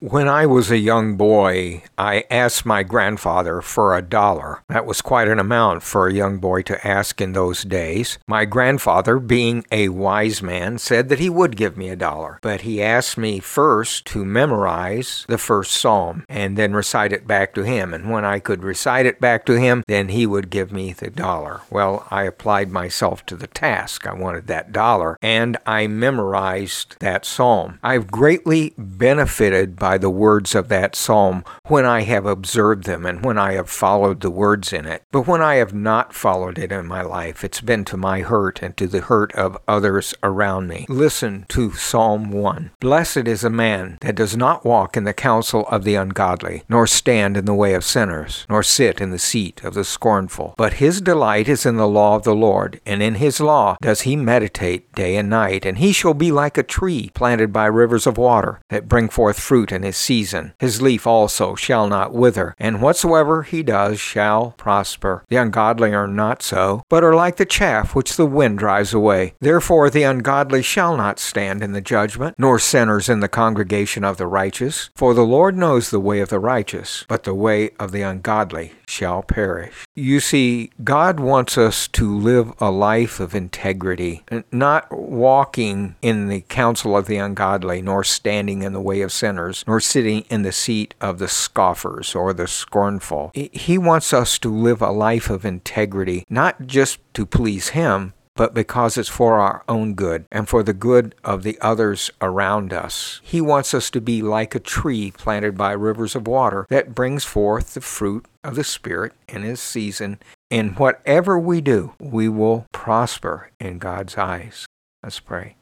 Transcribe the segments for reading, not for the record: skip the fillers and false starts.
When I was a young boy, I asked my grandfather for $1. That was quite an amount for a young boy to ask in those days. My grandfather, being a wise man, said that he would give me $1, but he asked me first to memorize the first psalm and then recite it back to him. And when I could recite it back to him, then he would give me the $1. Well, I applied myself to the task. I wanted that $1, and I memorized that psalm. I've greatly benefited by the words of that psalm when I have observed them and when I have followed the words in it. But when I have not followed it in my life, it's been to my hurt and to the hurt of others around me. Listen to Psalm 1. Blessed is a man that does not walk in the counsel of the ungodly, nor stand in the way of sinners, nor sit in the seat of the scornful. But his delight is in the law of the Lord, and in his law does he meditate day and night. And he shall be like a tree planted by rivers of water, that bring forth fruit in his season. His leaf also shall not wither, and whatsoever he does shall prosper. The ungodly are not so, but are like the chaff which the wind drives away. Therefore the ungodly shall not stand in the judgment, nor sinners in the congregation of the righteous. For the Lord knows the way of the righteous, but the way of the ungodly shall perish. You see, God wants us to live a life of integrity, not walking in the counsel of the ungodly, nor standing in the way of sinners, nor sitting in the seat of the scoffers or the scornful. He wants us to live a life of integrity, not just to please Him, but because it's for our own good and for the good of the others around us. He wants us to be like a tree planted by rivers of water that brings forth the fruit of the Spirit in His season. In whatever we do, we will prosper in God's eyes. Let's pray.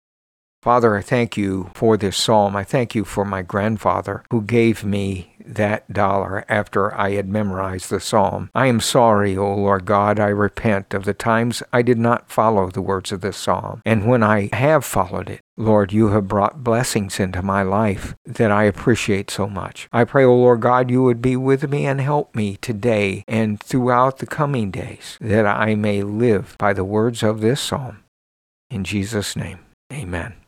Father, I thank you for this psalm. I thank you for my grandfather who gave me that $1 after I had memorized the psalm. I am sorry, O Lord God. I repent of the times I did not follow the words of this psalm. And when I have followed it, Lord, you have brought blessings into my life that I appreciate so much. I pray, O Lord God, you would be with me and help me today and throughout the coming days, that I may live by the words of this psalm. In Jesus' name, amen.